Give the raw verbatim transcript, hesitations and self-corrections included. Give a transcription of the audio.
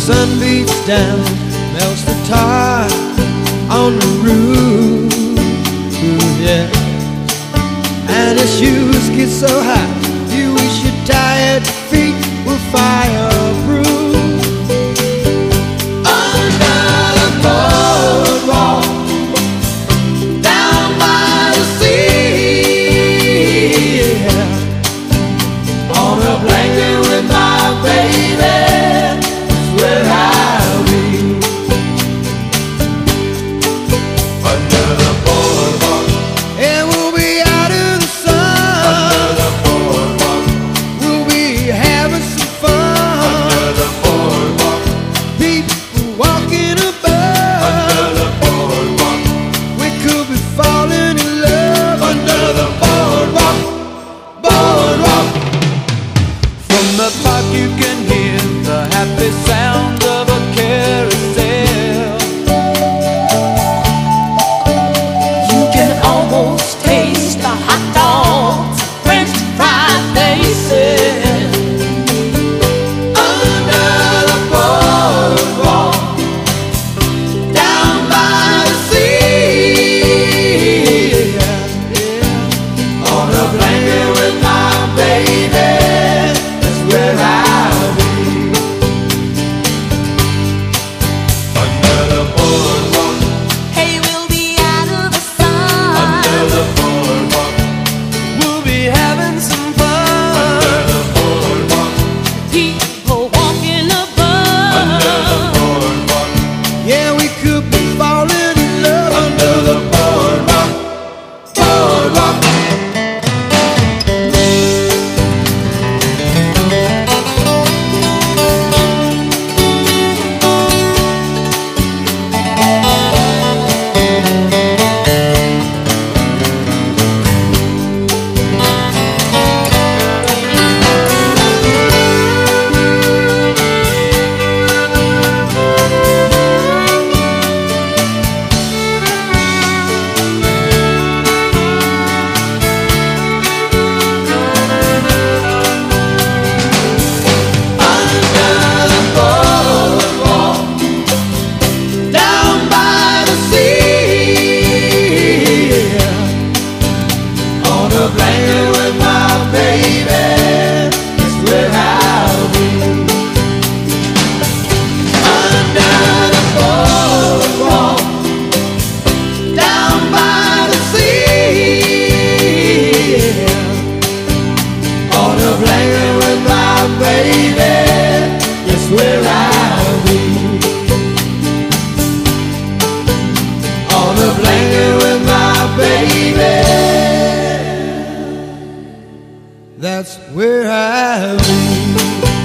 sun beats down, melts the tar on the roof, yeah. And his shoes get so hot, you wish your tired feet were fireproof. Under the boardwalk, down by the sea, yeah. On a blanket with my baby, that's where I'll be. Under the boardwalk, and we'll be out in the sun. Under the boardwalk, we'll be having some fun. Under the boardwalk, people walking above. Under the boardwalk, we could be falling in love. Under the boardwalk, boardwalk. From the park you can hear the happy sound of a carousel. You can almost taste the hot dogs, French fried faces. Under the boardwalk, down by the sea, yeah. On a blanket with my baby, that's where I'll be. Under the boardwalk, Hey, we'll be out of the sun. under the boardwalk, we'll be having some fun. Under the boardwalk, People walking under the above. boardwalk, yeah, we could be falling in love. Under the boardwalk, boardwalk. Playing with my baby, that's where I'll be. Under the boardwalk, down by the sea, on a blanket with my baby, that's where I'll be. On a blanket with my baby, that's where I'll be.